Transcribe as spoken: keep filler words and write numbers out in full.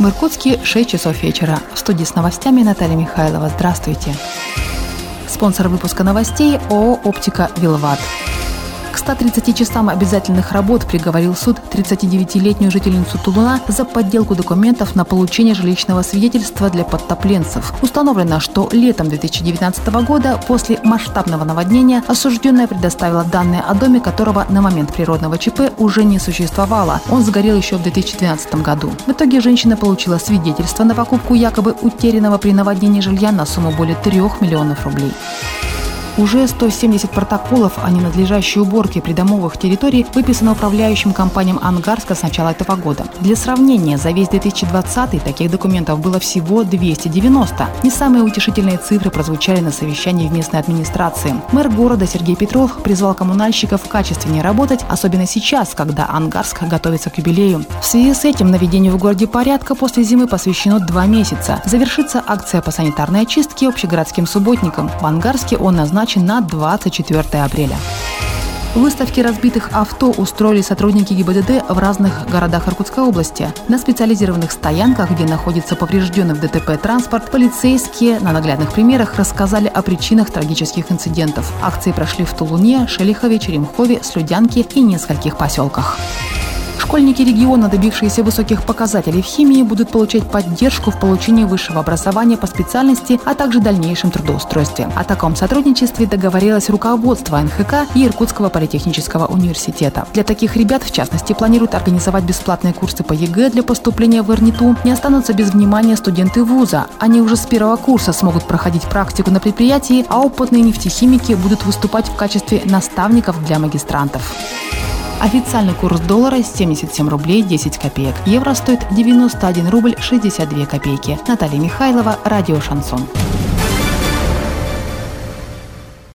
В Иркутске шесть часов вечера. В студии с новостями Наталья Михайлова. Здравствуйте. Спонсор выпуска новостей ООО «Оптика Вилват». К ста тридцати часам обязательных работ приговорил суд тридцатидевятилетнюю жительницу Тулуна за подделку документов на получение жилищного свидетельства для подтопленцев. Установлено, что летом две тысячи девятнадцатого года после масштабного наводнения осужденная предоставила данные о доме, которого на момент природного ЧП уже не существовало. Он сгорел еще в две тысячи двенадцатом году. В итоге женщина получила свидетельство на покупку якобы утерянного при наводнении жилья на сумму более трех миллионов рублей. Уже сто семьдесят протоколов о ненадлежащей уборке придомовых территорий выписано управляющим компаниям Ангарска с начала этого года. Для сравнения, за весь две тысячи двадцатый таких документов было всего двести девяносто. Не самые утешительные цифры прозвучали на совещании в местной администрации. Мэр города Сергей Петров призвал коммунальщиков качественнее работать, особенно сейчас, когда Ангарск готовится к юбилею. В связи с этим наведению в городе порядка после зимы посвящено два месяца. Завершится акция по санитарной очистке общегородским субботником. В Ангарске он назначен на двадцать четвёртое апреля. Выставки разбитых авто устроили сотрудники ГИБДД в разных городах Иркутской области. На специализированных стоянках, где находится поврежденный в ДТП транспорт, полицейские на наглядных примерах рассказали о причинах трагических инцидентов. Акции прошли в Тулуне, Шелихове, Черемхове, Слюдянке и нескольких поселках. Школьники региона, добившиеся высоких показателей в химии, будут получать поддержку в получении высшего образования по специальности, а также дальнейшем трудоустройстве. О таком сотрудничестве договорилось руководство эн ха ка и Иркутского политехнического университета. Для таких ребят, в частности, планируют организовать бесплатные курсы по е гэ для поступления в эр эн и ту. Не останутся без внимания студенты вуза. Они уже с первого курса смогут проходить практику на предприятии, а опытные нефтехимики будут выступать в качестве наставников для магистрантов. Официальный курс доллара семьдесят семь рублей десять копеек. Евро стоит девяносто один рубль шестьдесят две копейки. Наталья Михайлова, радио «Шансон».